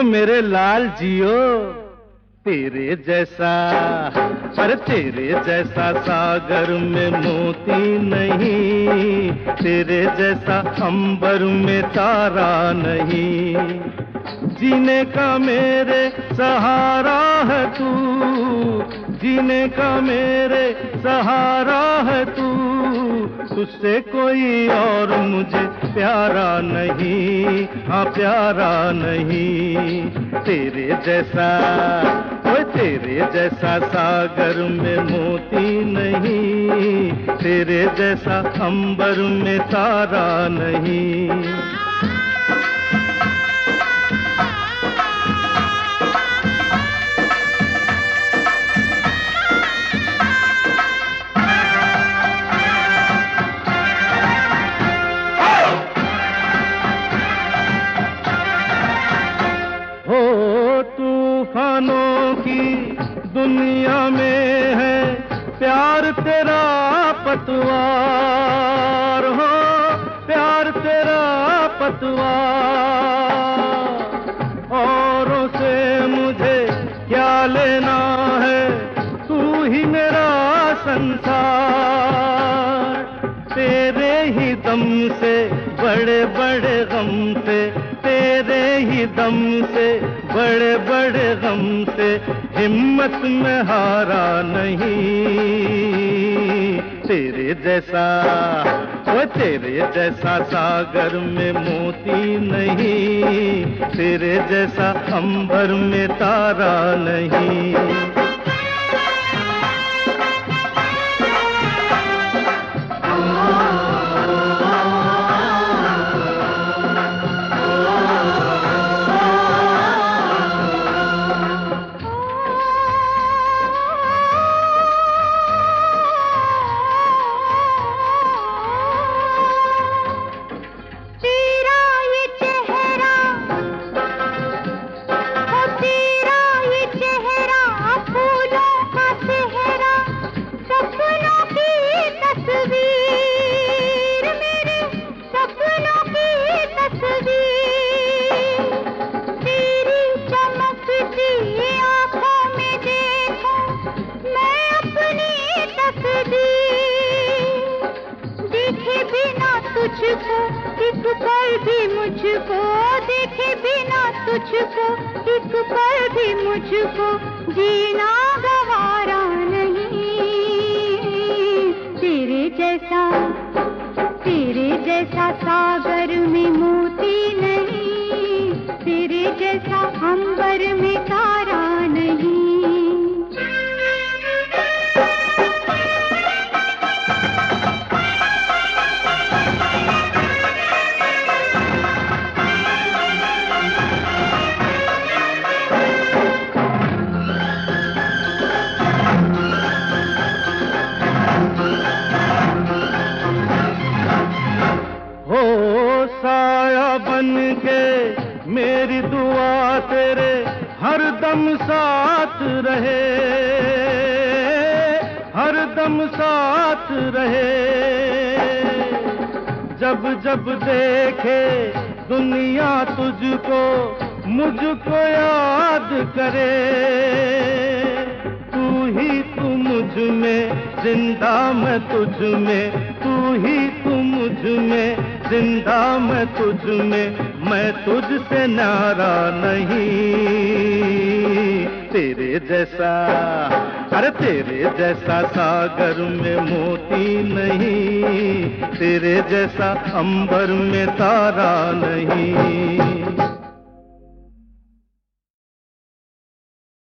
मेरे लाल जियो। तेरे जैसा, अरे तेरे जैसा सागर में मोती नहीं, तेरे जैसा अंबर में तारा नहीं। जीने का मेरे सहारा है तू, जीने का मेरे सहारा है तू। तुझसे कोई और मुझे प्यारा नहीं, हाँ प्यारा नहीं। तेरे जैसा, ओए तेरे जैसा सागर में मोती नहीं, तेरे जैसा अंबर में तारा नहीं। तूफानों की दुनिया में है प्यार तेरा पतवार, हो प्यार तेरा पतवार। औरों से मुझे क्या लेना है, तू ही मेरा संसार। तेरे ही दम से बड़े बड़े गम से, तेरे ही दम से बड़े बड़े गम से हिम्मत में हारा नहीं। तेरे जैसा, ओ तेरे जैसा सागर में मोती नहीं, तेरे जैसा अंबर में तारा नहीं। तुझको एक पल भी मुझको देखे बिना, तुझको एक पल भी मुझको जीना गवारा नहीं। तेरे जैसा सागर में मोती नहीं, तेरे जैसा अंबर में तारा नहीं। बन के मेरी दुआ तेरे हर दम साथ रहे, हर दम साथ रहे। जब जब देखे दुनिया तुझको, मुझको याद करे। तू ही तू मुझ में जिंदा, मैं तुझ में, तू ही तू मुझ में जिंदा, मैं तुझ में, मैं तुझसे नारा नहीं। तेरे जैसा, अरे तेरे जैसा सागर में मोती नहीं, तेरे जैसा अंबर में तारा नहीं।